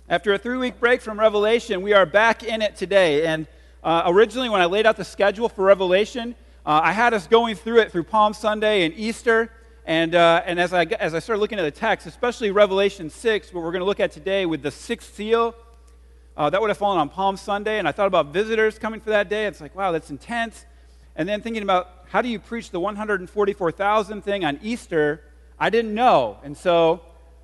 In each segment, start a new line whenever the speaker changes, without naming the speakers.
After a 3-week break from Revelation, we are back in it today. And originally, when I laid out the schedule for Revelation, I had us going through it through Palm Sunday and Easter. And as I started looking at the text, especially Revelation 6, what we're going to look at today with the sixth seal, that would have fallen on Palm Sunday. And I thought about visitors coming for that day. It's like, wow, that's intense. And then thinking about how do you preach the 144,000 thing on Easter, I didn't know. And so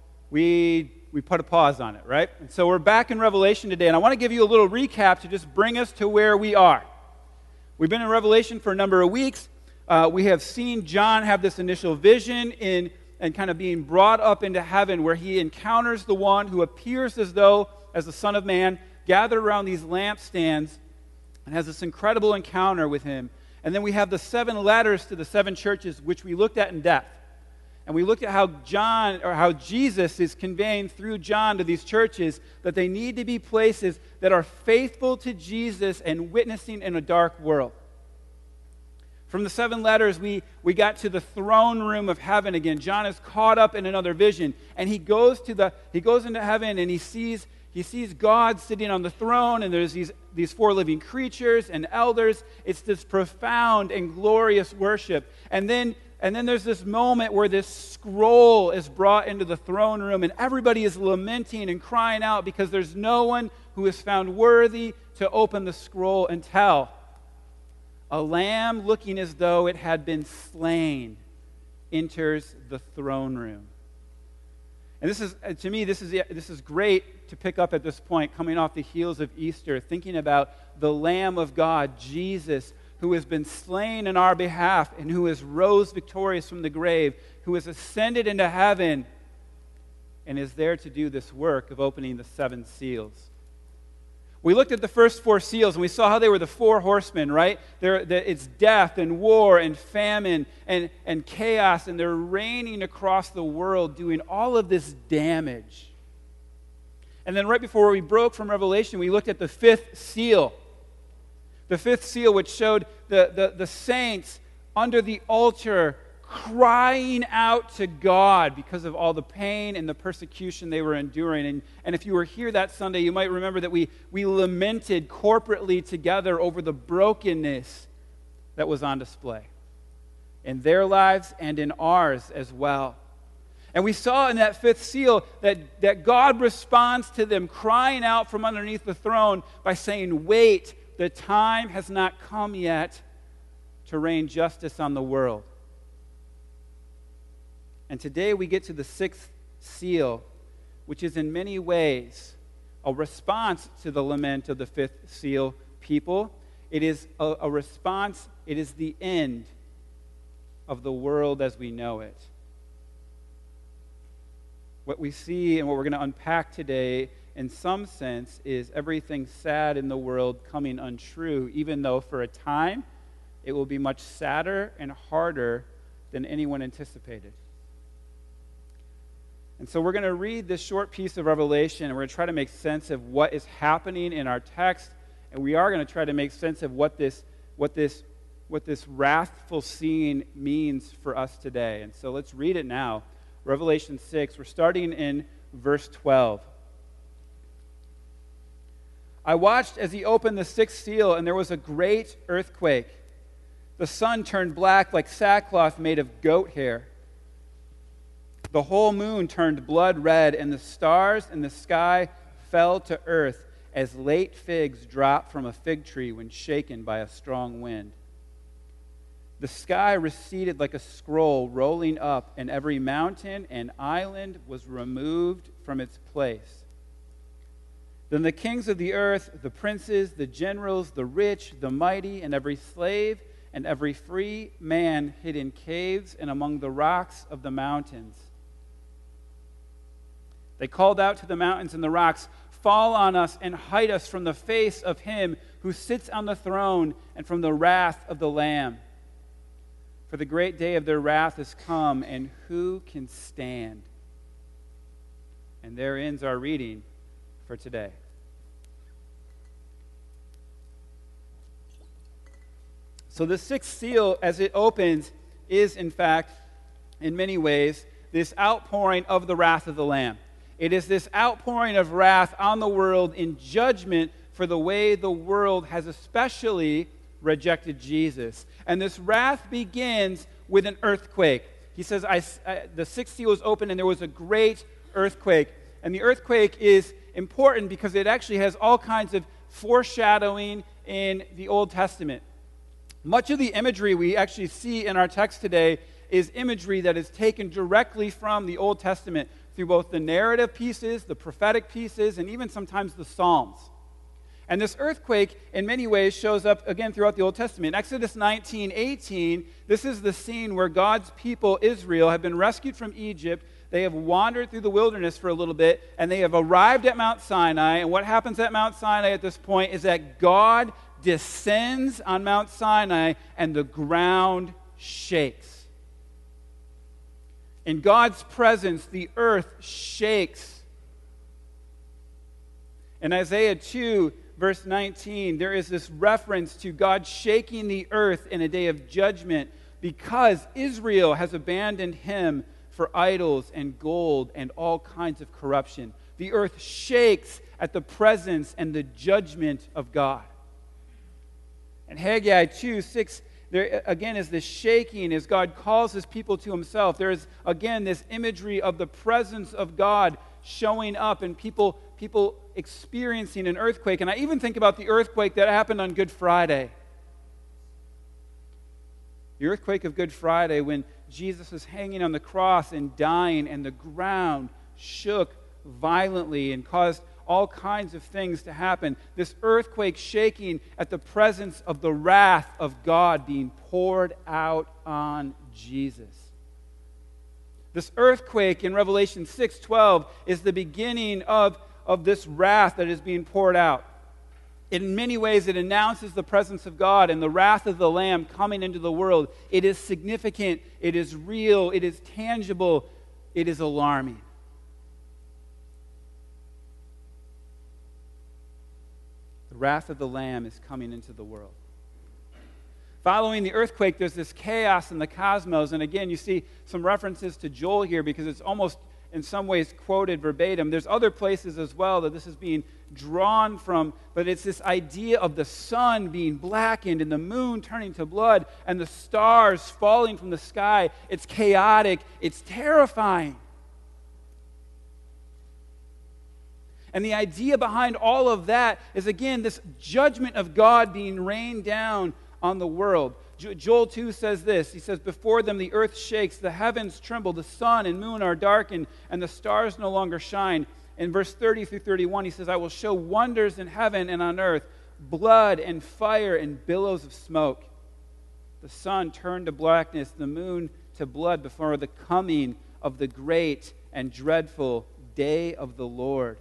we put a pause on it, right? And so we're back in Revelation today, and I want to give you a little recap to just bring us to where we are. We've been in Revelation for a number of weeks. We have seen John have this initial vision and kind of being brought up into heaven where he encounters the one who appears as though as the Son of Man, gathered around these lampstands, and has this incredible encounter with him. And then we have the 7 letters to the 7 churches, which we looked at in depth. And we looked at how Jesus is conveying through John to these churches that they need to be places that are faithful to Jesus and witnessing in a dark world. From the 7 letters, we got to the throne room of heaven again. John is caught up in another vision, and he goes into heaven, and he sees God sitting on the throne, and there's these 4 living creatures and elders. It's this profound and glorious worship. And then there's this moment where this scroll is brought into the throne room, and everybody is lamenting and crying out because there's no one who is found worthy to open the scroll and tell. A lamb looking as though it had been slain enters the throne room. And this is great to pick up at this point, coming off the heels of Easter, thinking about the Lamb of God, Jesus, who has been slain in our behalf and who has rose victorious from the grave, who has ascended into heaven and is there to do this work of opening the 7 seals. We looked at the first 4 seals and we saw how they were the 4 horsemen, right? It's death and war and famine and chaos, and they're reigning across the world doing all of this damage. And then right before we broke from Revelation, we looked at the 5th seal. The 5th seal, which showed the saints under the altar crying out to God because of all the pain and the persecution they were enduring. And if you were here that Sunday, you might remember that we lamented corporately together over the brokenness that was on display in their lives and in ours as well. And we saw in that 5th seal that God responds to them crying out from underneath the throne by saying, "Wait, the time has not come yet to rain justice on the world." And today we get to the 6th seal, which is in many ways a response to the lament of the 5th seal people. It is a response, it is the end of the world as we know it. What we see and what we're going to unpack today, in some sense, is everything sad in the world coming untrue, even though for a time it will be much sadder and harder than anyone anticipated. And so we're going to read this short piece of Revelation, and we're going to try to make sense of what is happening in our text, and we are going to try to make sense of what this wrathful scene means for us today. And so let's read it now. Revelation 6, we're starting in verse 12. I watched as he opened the 6th seal, and there was a great earthquake. The sun turned black like sackcloth made of goat hair. The whole moon turned blood red, and the stars in the sky fell to earth as late figs drop from a fig tree when shaken by a strong wind. The sky receded like a scroll rolling up, and every mountain and island was removed from its place. Then the kings of the earth, the princes, the generals, the rich, the mighty, and every slave and every free man hid in caves and among the rocks of the mountains. They called out to the mountains and the rocks, "Fall on us and hide us from the face of him who sits on the throne and from the wrath of the Lamb. For the great day of their wrath is come, and who can stand?" And there ends our reading for today. So the 6th seal, as it opens, is in fact, in many ways, this outpouring of the wrath of the Lamb. It is this outpouring of wrath on the world in judgment for the way the world has especially rejected Jesus. And this wrath begins with an earthquake. He says, the sixth seal was opened and there was a great earthquake. And the earthquake is important because it actually has all kinds of foreshadowing in the Old Testament. Much of the imagery we actually see in our text today is imagery that is taken directly from the Old Testament through both the narrative pieces, the prophetic pieces, and even sometimes the Psalms. And this earthquake, in many ways, shows up again throughout the Old Testament. In Exodus 19:18, this is the scene where God's people, Israel, have been rescued from Egypt. They have wandered through the wilderness for a little bit, and they have arrived at Mount Sinai. And what happens at Mount Sinai at this point is that God descends on Mount Sinai, and the ground shakes. In God's presence, the earth shakes. In Isaiah 2, verse 19, there is this reference to God shaking the earth in a day of judgment because Israel has abandoned him for idols and gold and all kinds of corruption. The earth shakes at the presence and the judgment of God. And Haggai 2:6, there again is this shaking as God calls his people to himself. There is again this imagery of the presence of God showing up and people experiencing an earthquake. And I even think about the earthquake that happened on Good Friday. The earthquake of Good Friday when Jesus was hanging on the cross and dying, and the ground shook violently and caused all kinds of things to happen. This earthquake shaking at the presence of the wrath of God being poured out on Jesus. This earthquake in Revelation 6:12 is the beginning of this wrath that is being poured out. In many ways, it announces the presence of God and the wrath of the Lamb coming into the world. It is significant, it is real, it is tangible, it is alarming. The wrath of the Lamb is coming into the world. Following the earthquake, there's this chaos in the cosmos. And again, you see some references to Joel here because it's almost in some ways quoted verbatim. There's other places as well that this is being drawn from, but it's this idea of the sun being blackened and the moon turning to blood and the stars falling from the sky. It's chaotic. It's terrifying. And the idea behind all of that is, again, this judgment of God being rained down on the world. Joel 2 says this. He says, "Before them the earth shakes, the heavens tremble, the sun and moon are darkened, and the stars no longer shine." In verse 30 through 31, he says, "I will show wonders in heaven and on earth, blood and fire and billows of smoke. The sun turned to blackness, the moon to blood before the coming of the great and dreadful day of the Lord."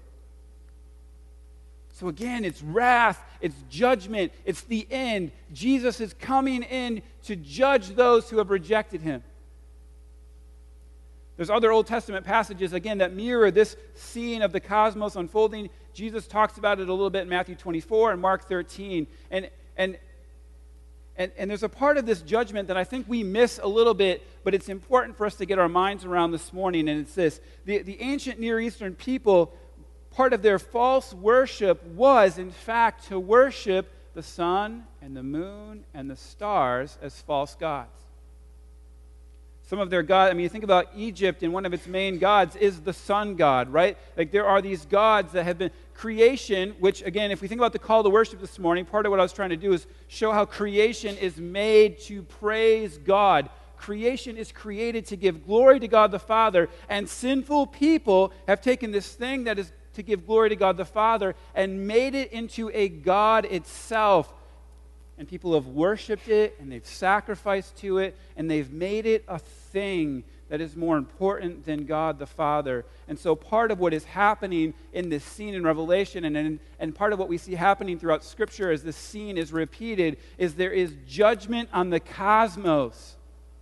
So again, it's wrath, it's judgment, it's the end. Jesus is coming in to judge those who have rejected him. There's other Old Testament passages, again, that mirror this scene of the cosmos unfolding. Jesus talks about it a little bit in Matthew 24 and Mark 13. And there's a part of this judgment that I think we miss a little bit, but it's important for us to get our minds around this morning, and it's this. The ancient Near Eastern people, part of their false worship was, in fact, to worship the sun and the moon and the stars as false gods. Some of their gods, you think about Egypt, and one of its main gods is the sun god, right? Like there are these gods that have been creation, which again, if we think about the call to worship this morning, part of what I was trying to do is show how creation is made to praise God. Creation is created to give glory to God the Father, and sinful people have taken this thing that is to give glory to God the Father and made it into a god itself. And people have worshipped it, and they've sacrificed to it, and they've made it a thing that is more important than God the Father. And so part of what is happening in this scene in Revelation, and part of what we see happening throughout Scripture as this scene is repeated, is there is judgment on the cosmos.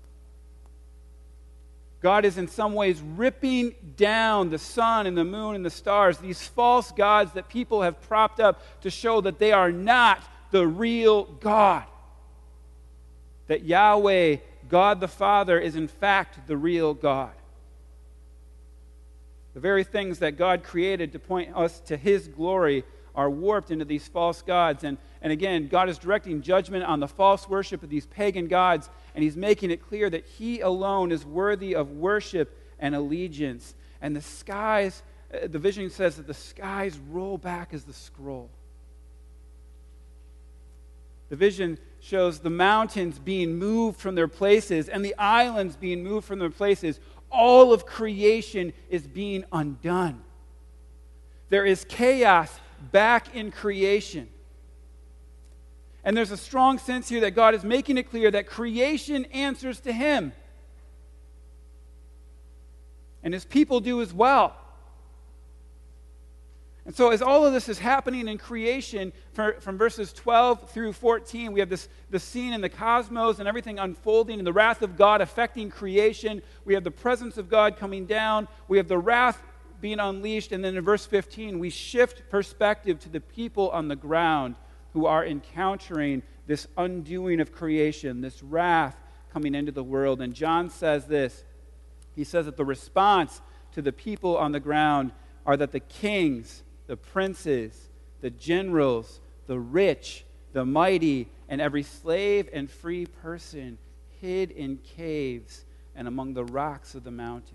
God is in some ways ripping down the sun and the moon and the stars, these false gods that people have propped up to show that they are not the real God. That Yahweh, God the Father, is in fact the real God. The very things that God created to point us to his glory are warped into these false gods. And again, God is directing judgment on the false worship of these pagan gods, and he's making it clear that he alone is worthy of worship and allegiance. And the skies, the vision says that the skies roll back as the scroll. The vision shows the mountains being moved from their places and the islands being moved from their places. All of creation is being undone. There is chaos back in creation. And there's a strong sense here that God is making it clear that creation answers to him. And his people do as well. And so as all of this is happening in creation, from verses 12 through 14, we have this scene in the cosmos and everything unfolding and the wrath of God affecting creation. We have the presence of God coming down. We have the wrath being unleashed. And then in verse 15, we shift perspective to the people on the ground who are encountering this undoing of creation, this wrath coming into the world. And John says this. He says that the response to the people on the ground are that the kings, the princes, the generals, the rich, the mighty, and every slave and free person hid in caves and among the rocks of the mountains.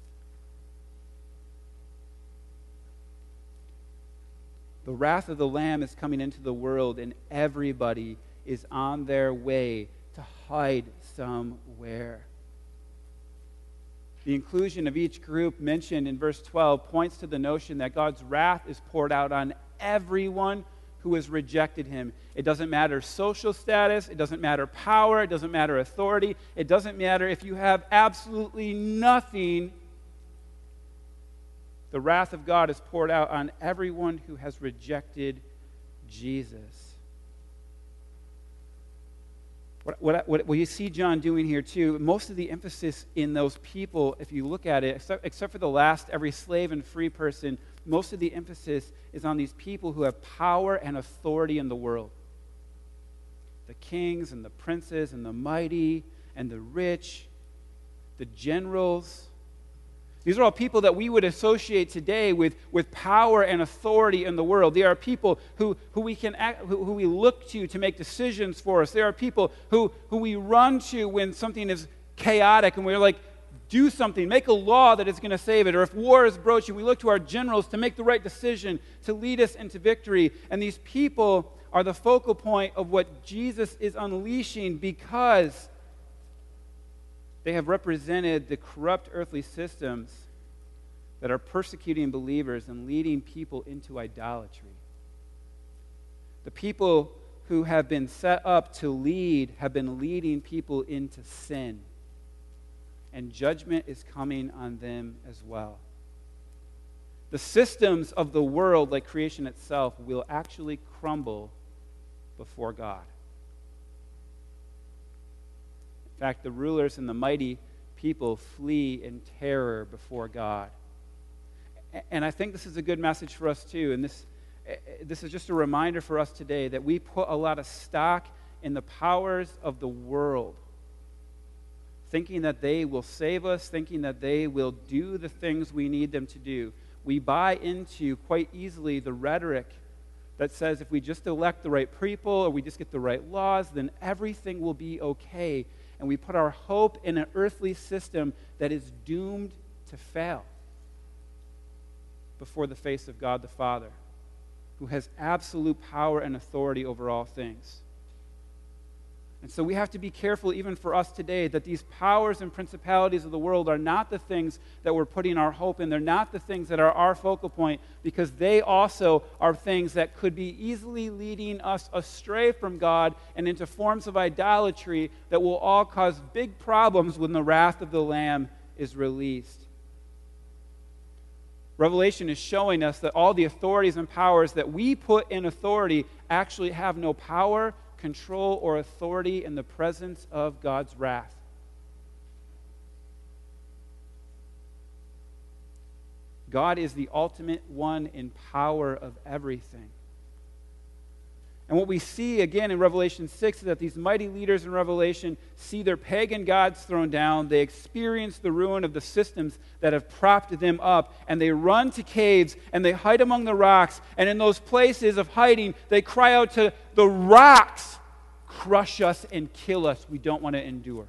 The wrath of the Lamb is coming into the world, and everybody is on their way to hide somewhere. The inclusion of each group mentioned in verse 12 points to the notion that God's wrath is poured out on everyone who has rejected him. It doesn't matter social status, it doesn't matter power, it doesn't matter authority, it doesn't matter if you have absolutely nothing. The wrath of God is poured out on everyone who has rejected Jesus. What you see John doing here too, most of the emphasis in those people, if you look at it, except for the last, every slave and free person, most of the emphasis is on these people who have power and authority in the world. The kings and the princes and the mighty and the rich, the generals. These are all people that we would associate today with power and authority in the world. They are people who we look to make decisions for us. They are people who we run to when something is chaotic and we're like, do something, make a law that is going to save it. Or if war is broaching, we look to our generals to make the right decision, to lead us into victory. And these people are the focal point of what Jesus is unleashing because they have represented the corrupt earthly systems that are persecuting believers and leading people into idolatry. The people who have been set up to lead have been leading people into sin. And judgment is coming on them as well. The systems of the world, like creation itself, will actually crumble before God. In fact, the rulers and the mighty people flee in terror before God. And I think this is a good message for us too. And this is just a reminder for us today that we put a lot of stock in the powers of the world, thinking that they will save us, thinking that they will do the things we need them to do. We buy into quite easily the rhetoric that says if we just elect the right people or we just get the right laws, then everything will be okay. And we put our hope in an earthly system that is doomed to fail before the face of God the Father, who has absolute power and authority over all things. And so we have to be careful, even for us today, that these powers and principalities of the world are not the things that we're putting our hope in. They're not the things that are our focal point, because they also are things that could be easily leading us astray from God and into forms of idolatry that will all cause big problems when the wrath of the Lamb is released. Revelation is showing us that all the authorities and powers that we put in authority actually have no power, control, or authority in the presence of God's wrath. God is the ultimate one in power of everything. And what we see again in Revelation 6 is that these mighty leaders in Revelation see their pagan gods thrown down. They experience the ruin of the systems that have propped them up. And they run to caves and they hide among the rocks. And in those places of hiding, they cry out to the rocks, "Crush us and kill us. We don't want to endure."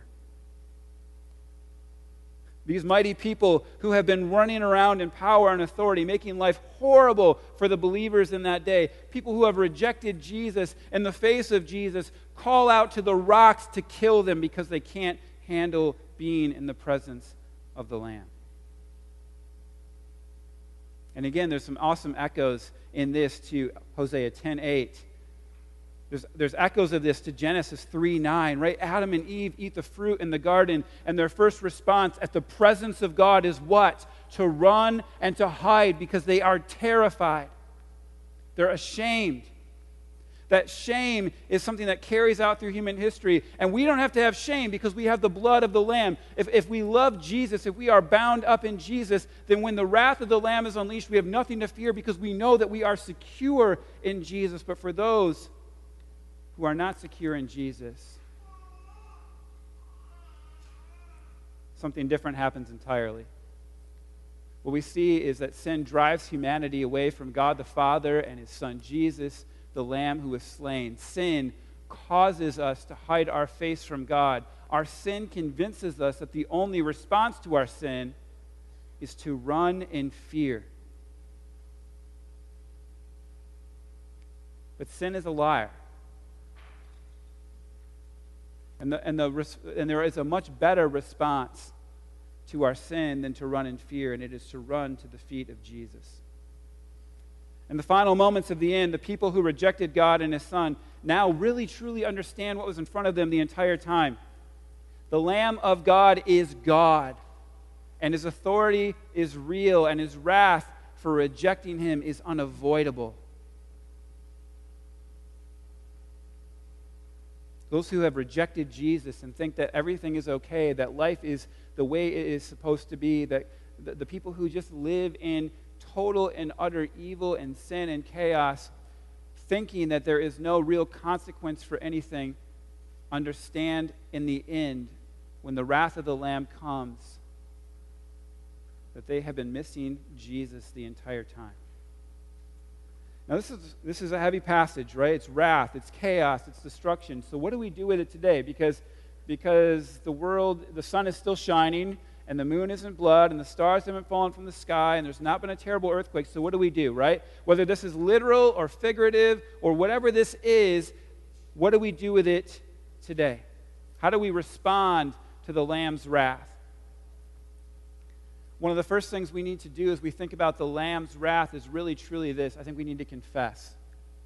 These mighty people who have been running around in power and authority, making life horrible for the believers in that day, people who have rejected Jesus in the face of Jesus, call out to the rocks to kill them because they can't handle being in the presence of the Lamb. And again, there's some awesome echoes in this to Hosea 10:8. There's echoes of this to Genesis 3:9, right? Adam and Eve eat the fruit in the garden, and their first response at the presence of God is what? To run and to hide because they are terrified. They're ashamed. That shame is something that carries out through human history, and we don't have to have shame because we have the blood of the Lamb. If we love Jesus, if we are bound up in Jesus, then when the wrath of the Lamb is unleashed, we have nothing to fear because we know that we are secure in Jesus. But for those who are not secure in Jesus, something different happens entirely. What we see is that sin drives humanity away from God the Father and His Son Jesus, the Lamb who was slain. Sin causes us to hide our face from God. Our sin convinces us that the only response to our sin is to run in fear. But sin is a liar. And there is a much better response to our sin than to run in fear, and it is to run to the feet of Jesus. In the final moments of the end, the people who rejected God and His Son now really truly understand what was in front of them the entire time. The Lamb of God is God, and His authority is real, and His wrath for rejecting Him is unavoidable. Those who have rejected Jesus and think that everything is okay, that life is the way it is supposed to be, that the people who just live in total and utter evil and sin and chaos, thinking that there is no real consequence for anything, understand in the end, when the wrath of the Lamb comes, that they have been missing Jesus the entire time. Now, this is a heavy passage, right? It's wrath, it's chaos, it's destruction. So what do we do with it today? Because the sun is still shining, and the moon isn't blood, and the stars haven't fallen from the sky, and there's not been a terrible earthquake. So what do we do, right? Whether this is literal or figurative or whatever this is, what do we do with it today? How do we respond to the Lamb's wrath? One of the first things we need to do as we think about the Lamb's wrath is really truly this. I think we need to confess.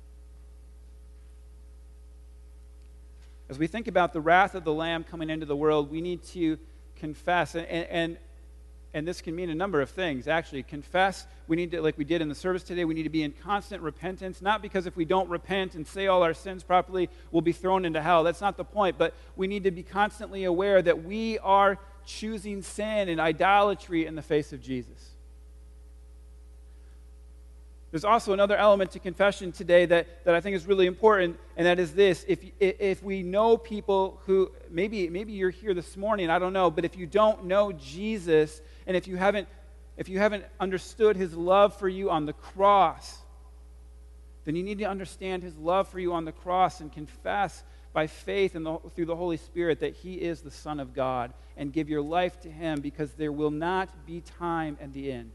As we think about the wrath of the Lamb coming into the world, we need to confess. And this can mean a number of things, actually. Confess, we need to, like we did in the service today, we need to be in constant repentance. Not because if we don't repent and say all our sins properly, we'll be thrown into hell. That's not the point. But we need to be constantly aware that we are choosing sin and idolatry in the face of Jesus. There's also another element to confession today that I think is really important, and that is this. If we know people who, maybe you're here this morning, I don't know, but if you don't know Jesus, and if you haven't understood His love for you on the cross, then you need to understand His love for you on the cross and confess by faith and through the Holy Spirit that He is the Son of God, and give your life to Him, because there will not be time at the end.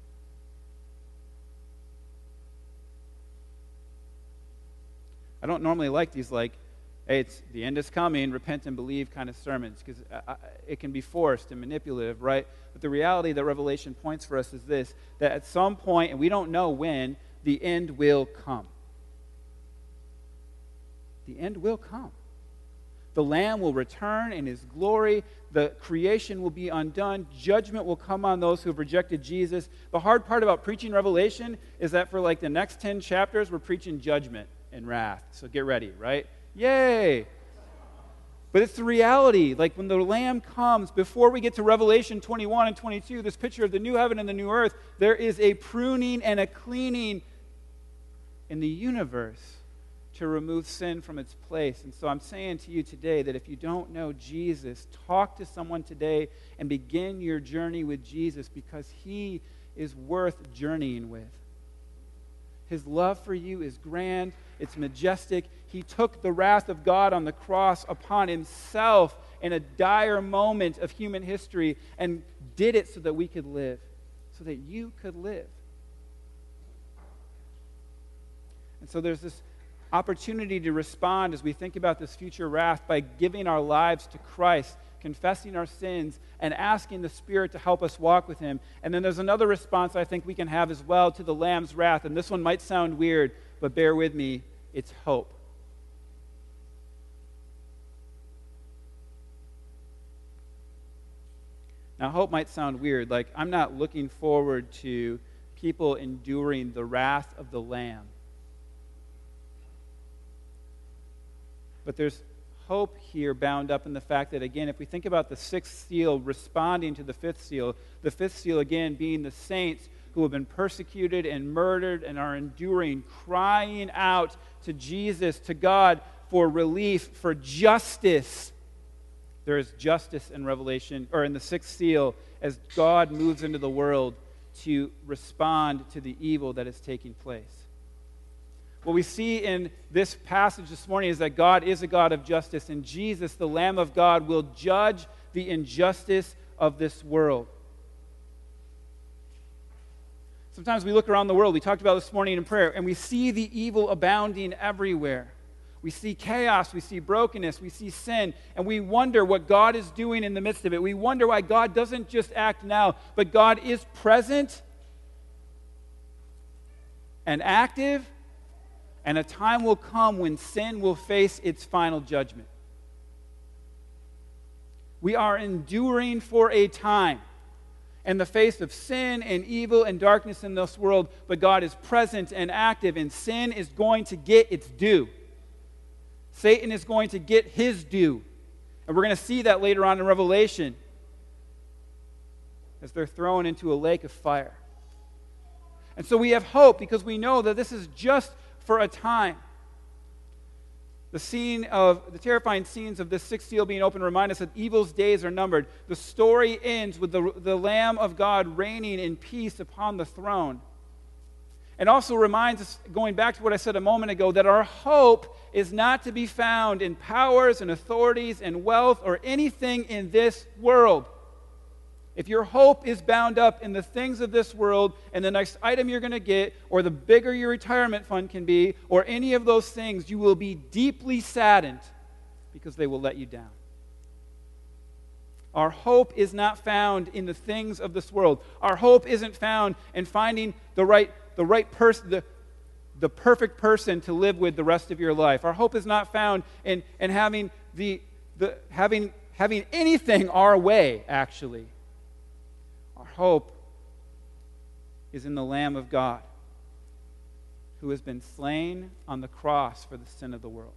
I don't normally like these hey, it's the end is coming, repent and believe kind of sermons, because it can be forced and manipulative, right? But the reality that Revelation points for us is this, that at some point, and we don't know when, the end will come. The end will come. The Lamb will return in His glory. The creation will be undone. Judgment will come on those who have rejected Jesus. The hard part about preaching Revelation is that for the next 10 chapters, we're preaching judgment and wrath. So get ready, right? Yay! But it's the reality. When the Lamb comes, before we get to Revelation 21 and 22, this picture of the new heaven and the new earth, there is a pruning and a cleaning in the universe to remove sin from its place. And so I'm saying to you today that if you don't know Jesus, talk to someone today and begin your journey with Jesus, because he is worth journeying with. His love for you is grand. It's majestic. He took the wrath of God on the cross upon himself in a dire moment of human history and did it so that we could live, so that you could live. And so there's this opportunity to respond as we think about this future wrath by giving our lives to Christ, confessing our sins, and asking the Spirit to help us walk with him. And then there's another response I think we can have as well to the Lamb's wrath, and this one might sound weird, but bear with me, it's hope. Now, hope might sound weird, like I'm not looking forward to people enduring the wrath of the Lamb. But there's hope here bound up in the fact that, again, if we think about the sixth seal responding to the fifth seal again being the saints who have been persecuted and murdered and are enduring, crying out to Jesus, to God, for relief, for justice. There is justice in Revelation, or in the sixth seal, as God moves into the world to respond to the evil that is taking place. What we see in this passage this morning is that God is a God of justice, and Jesus, the Lamb of God, will judge the injustice of this world. Sometimes we look around the world, we talked about this morning in prayer, and we see the evil abounding everywhere. We see chaos, we see brokenness, we see sin, and we wonder what God is doing in the midst of it. We wonder why God doesn't just act now, but God is present and active, and a time will come when sin will face its final judgment. We are enduring for a time in the face of sin and evil and darkness in this world, but God is present and active, and sin is going to get its due. Satan is going to get his due. And we're going to see that later on in Revelation as they're thrown into a lake of fire. And so we have hope because we know that this is just for a time. The terrifying scenes of this sixth seal being opened remind us that evil's days are numbered. The story ends with the Lamb of God reigning in peace upon the throne. It also reminds us, going back to what I said a moment ago, that our hope is not to be found in powers and authorities and wealth or anything in this world. If your hope is bound up in the things of this world and the next item you're going to get, or the bigger your retirement fund can be, or any of those things, you will be deeply saddened because they will let you down. Our hope is not found in the things of this world. Our hope isn't found in finding the right person, the perfect person to live with the rest of your life. Our hope is not found in having having anything our way, actually. Our hope is in the Lamb of God, who has been slain on the cross for the sin of the world.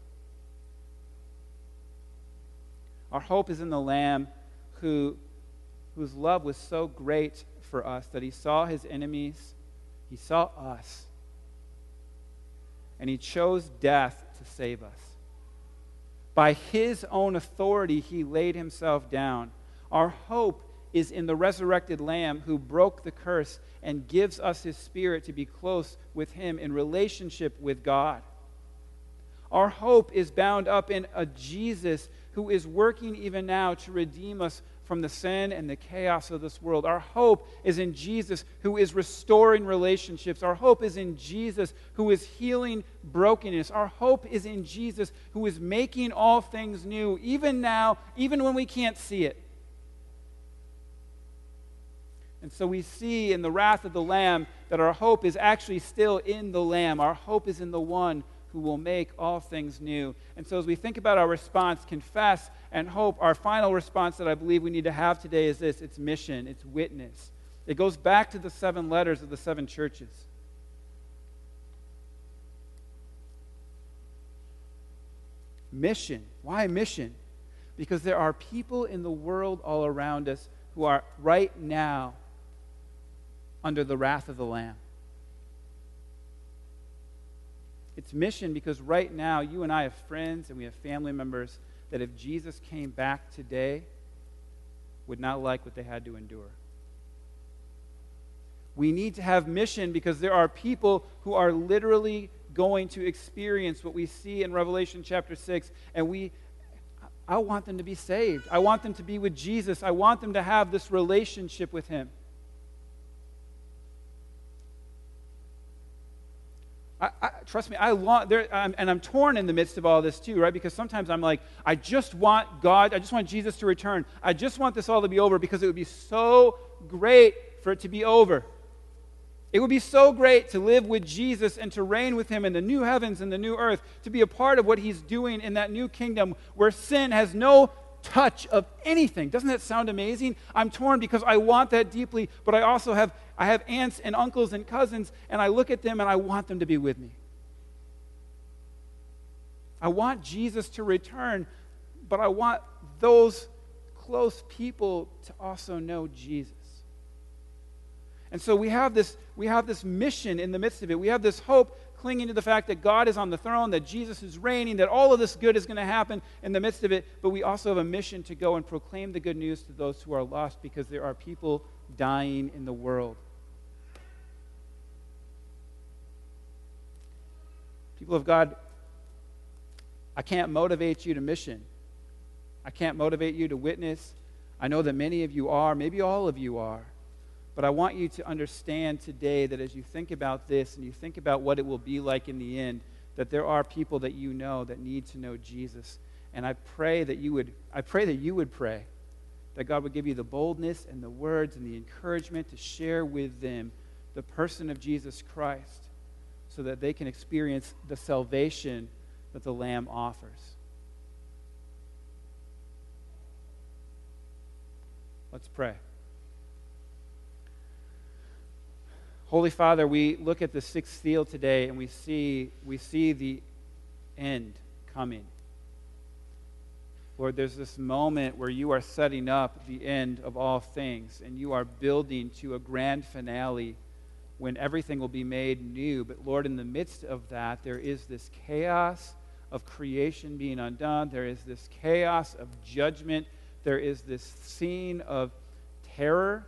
Our hope is in the Lamb whose love was so great for us that he saw his enemies, he saw us, and he chose death to save us. By his own authority, he laid himself down. Our hope is in the resurrected Lamb who broke the curse and gives us his Spirit to be close with him in relationship with God. Our hope is bound up in a Jesus who is working even now to redeem us from the sin and the chaos of this world. Our hope is in Jesus who is restoring relationships. Our hope is in Jesus who is healing brokenness. Our hope is in Jesus who is making all things new, even now, even when we can't see it. And so we see in the wrath of the Lamb that our hope is actually still in the Lamb. Our hope is in the one who will make all things new. And so as we think about our response, confess and hope, our final response that I believe we need to have today is this: it's mission, it's witness. It goes back to the 7 letters of the 7 churches. Mission. Why mission? Because there are people in the world all around us who are right now under the wrath of the Lamb. It's mission because right now you and I have friends and we have family members that if Jesus came back today, would not like what they had to endure. We need to have mission because there are people who are literally going to experience what we see in Revelation chapter 6, and I want them to be saved. I want them to be with Jesus. I want them to have this relationship with him. Trust me, I'm torn in the midst of all this too, right? Because sometimes I'm like, I just want Jesus to return. I just want this all to be over because it would be so great for it to be over. It would be so great to live with Jesus and to reign with him in the new heavens and the new earth, to be a part of what he's doing in that new kingdom where sin has no touch of anything. Doesn't that sound amazing? I'm torn because I want that deeply, but I also have aunts and uncles and cousins, and I look at them and I want them to be with me. I want Jesus to return, but I want those close people to also know Jesus. And so we have this mission in the midst of it. We have this hope clinging to the fact that God is on the throne, that Jesus is reigning, that all of this good is going to happen in the midst of it. But we also have a mission to go and proclaim the good news to those who are lost because there are people dying in the world. People of God, I can't motivate you to mission. I can't motivate you to witness. I know that many of you are, maybe all of you are. But I want you to understand today that as you think about this and you think about what it will be like in the end, that there are people that you know that need to know Jesus. And I pray that you would pray that God would give you the boldness and the words and the encouragement to share with them the person of Jesus Christ so that they can experience the salvation that the Lamb offers. Let's pray. Holy Father, we look at the sixth seal today and we see the end coming. Lord, there's this moment where you are setting up the end of all things and you are building to a grand finale when everything will be made new. But Lord, in the midst of that, there is this chaos of creation being undone. There is this chaos of judgment. There is this scene of terror.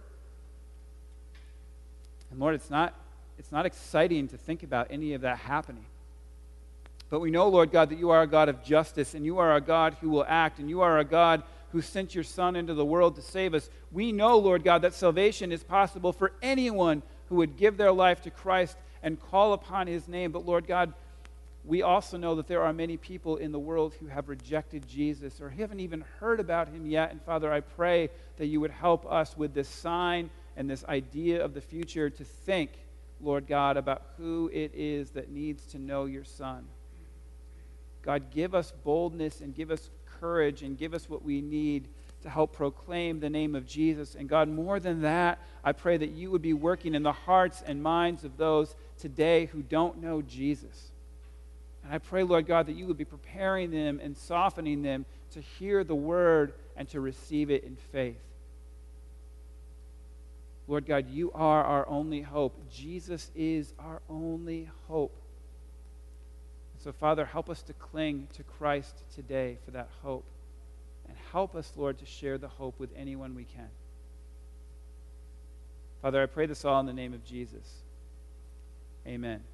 And Lord, it's not exciting to think about any of that happening. But we know, Lord God, that you are a God of justice, and you are a God who will act, and you are a God who sent your Son into the world to save us. We know, Lord God, that salvation is possible for anyone who would give their life to Christ and call upon his name. But Lord God, we also know that there are many people in the world who have rejected Jesus or haven't even heard about him yet. And Father, I pray that you would help us with this sign and this idea of the future to think, Lord God, about who it is that needs to know your Son. God, give us boldness and give us courage and give us what we need to help proclaim the name of Jesus. And God, more than that, I pray that you would be working in the hearts and minds of those today who don't know Jesus. And I pray, Lord God, that you would be preparing them and softening them to hear the word and to receive it in faith. Lord God, you are our only hope. Jesus is our only hope. So, Father, help us to cling to Christ today for that hope. And help us, Lord, to share the hope with anyone we can. Father, I pray this all in the name of Jesus. Amen.